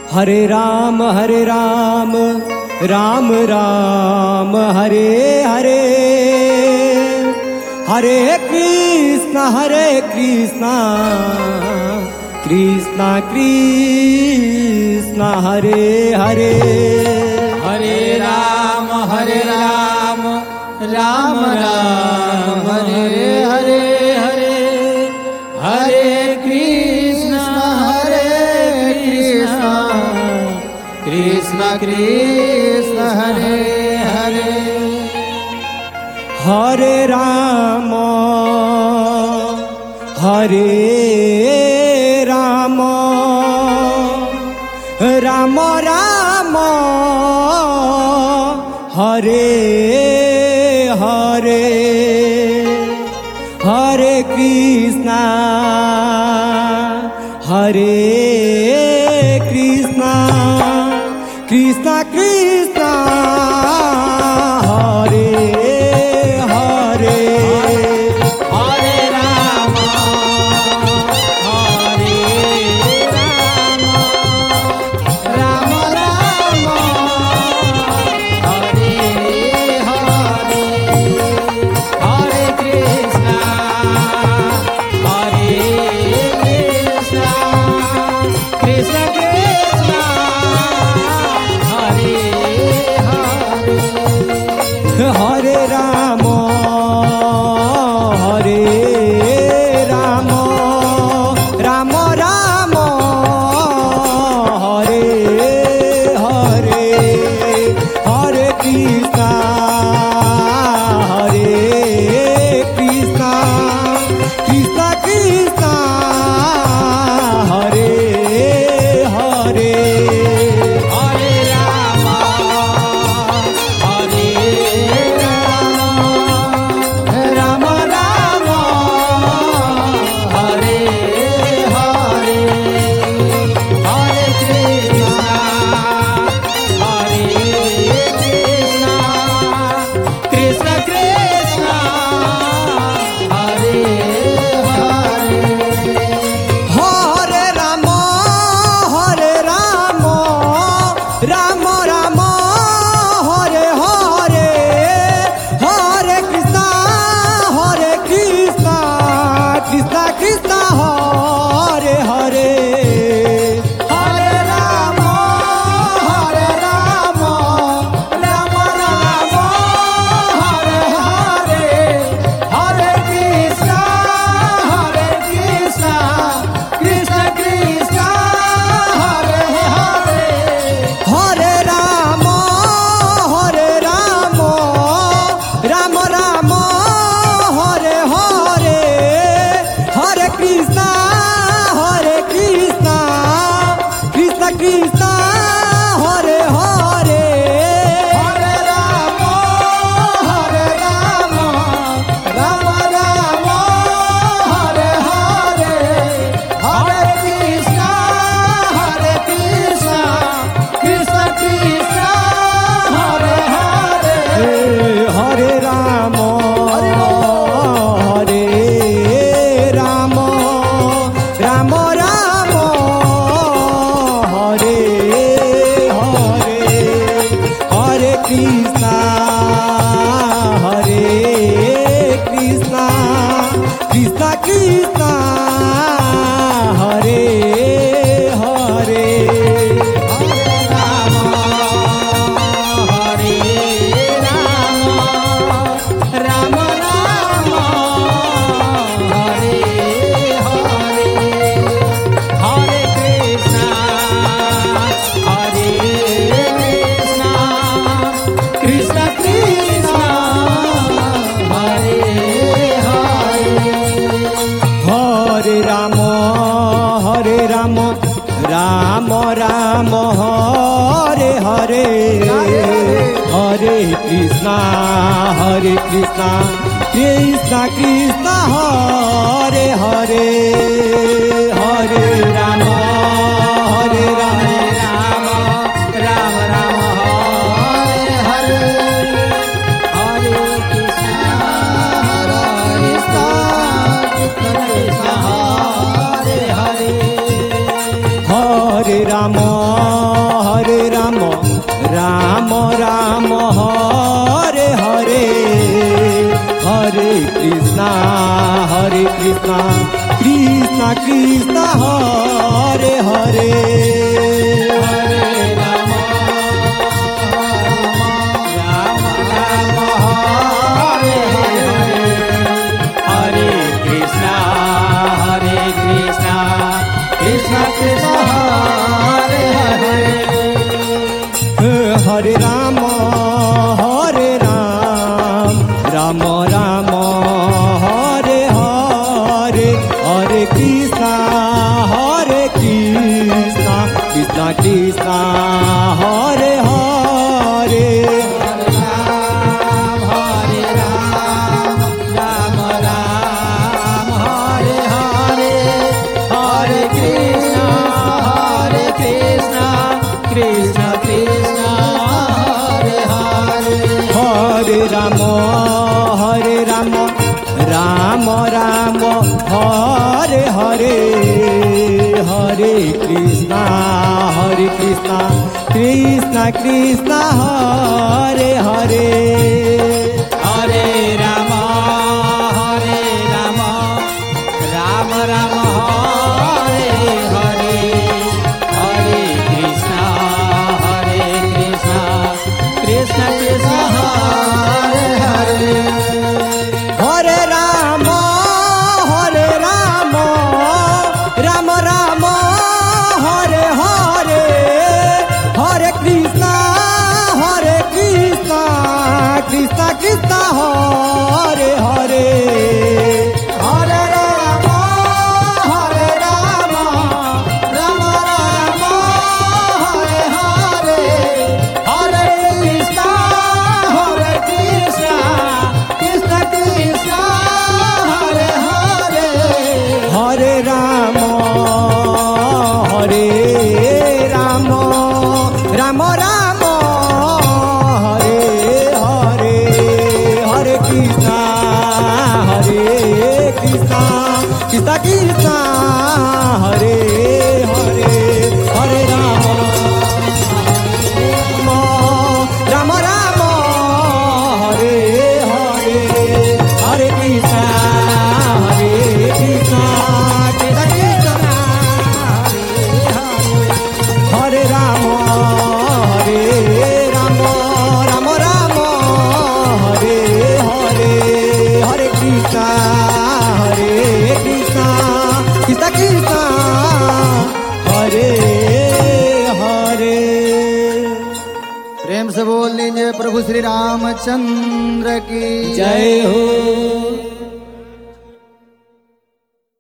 हरे राम राम राम हरे हरे, हरे कृष्णा कृष्णा कृष्णा हरे हरे, हरे राम राम राम हरे हरे, हरे कृष्णा कृष्णा कृष्णा हरे हरे, हरे राम राम राम हरे हरे, हरे कृष्णा कृष्णा कृष्णा हरे हरे, हरे राम राम राम हरे हरे, हरे कृष्णा कृष्ण कृष्ण हरे हरे, हरे राम राम राम हरे हरे, हरे कृष्णा कृष्णा कृष्णा हरे हरे, हरे राम राम राम हरे हरे, हरे कृष्णा कृष्ण कृष्ण हरे हरे, हरे राम राम राम हरे हरे, हरे कृष्णा कृष्णा कृष्णा हरे हरे, हरे राम राम राम हरे हरे, हरे कृष्णा कृष्ण कृष्ण हरे हरे, हरे राम राम हरे हरे, हरे कृष्णा कृष्णा कृष्णा हरे हरे, हरे राम राम राम हरे हरे, हरे कृष्णा कृष्ण कृष्ण हरे हरे, हरे राम राम हरे हरे, हरे कृष्णा कृष्णा कृष्णा हरे हरे, हरे राम राम हरे हरे, हरे कृष्णा कृष्ण कृष्ण हरे हरे, हरे राम राम हरे हरे, हरे कृष्णा कृष्णा कृष्णा हरे हरे, हरे राम राम राम हरे हरे, हरे कृष्ण कृष्ण हरे हरे, हरे Ram Hare Krishna Krishna Krishna Hare Hare Hare Rama Rama Rama Hare Hare Hare Krishna Krishna Krishna Hare Hare Hare Rama Ram Rama Hare Hare Hare Krishna Krishna Krishna Hare Hare Hare Ram Ram Ram Hare Hare Hare Krishna Krishna Krishna Hare Hare Hare Rama Ram Rama Hare Hare Hare Krishna Krishna Krishna Hare Hare Hare Rama Rama Rama Hare Hare Hare Krishna Krishna Krishna Hare Hare Hare Rama Ram Rama Hare Hare Hare Krishna Krishna Krishna Hare Hare Hare Rama Rama Rama Hare Hare Hare Krishna Krishna Krishna Hare Hare Hare Rama Ram Rama Hare Hare Hare Krishna Krishna Krishna Hare Hare Hare Rama Rama Hare Hare Hare Krishna Krishna Krishna Hare Rama Rama Hare Hare Hare Krishna Krishna Krishna Hare Hare प्रेम से बोल लीजिए प्रभु श्री रामचंद्र की जय हो।